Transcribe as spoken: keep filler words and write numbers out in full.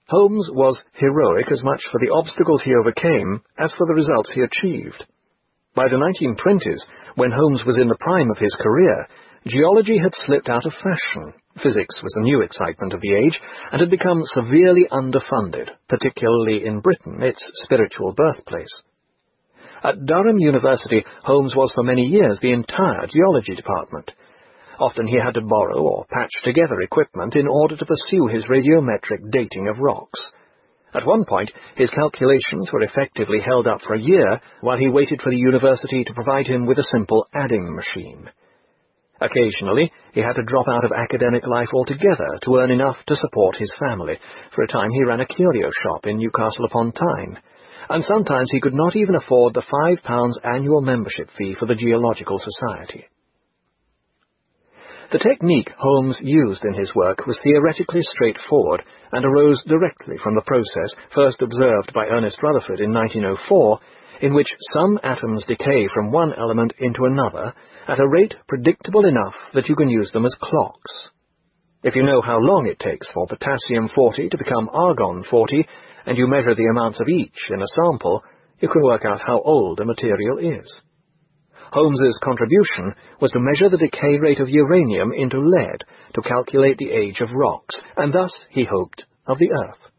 Holmes was heroic as much for the obstacles he overcame as for the results he achieved. By the nineteen twenties, when Holmes was in the prime of his career, geology had slipped out of fashion. Physics was the new excitement of the age and had become severely underfunded, particularly in Britain, its spiritual birthplace. At Durham University, Holmes was for many years the entire geology department. Often he had to borrow or patch together equipment in order to pursue his radiometric dating of rocks. At one point, his calculations were effectively held up for a year while he waited for the university to provide him with a simple adding machine. Occasionally, he had to drop out of academic life altogether to earn enough to support his family. For a time he ran a curio shop in Newcastle upon Tyne, and sometimes he could not even afford the five pounds annual membership fee for the Geological Society. The technique Holmes used in his work was theoretically straightforward and arose directly from the process first observed by Ernest Rutherford in nineteen oh four, in which some atoms decay from one element into another at a rate predictable enough that you can use them as clocks. If you know how long it takes for potassium forty to become argon forty, and you measure the amounts of each in a sample, you can work out how old a material is. Holmes's contribution was to measure the decay rate of uranium into lead to calculate the age of rocks, and thus, he hoped, of the Earth.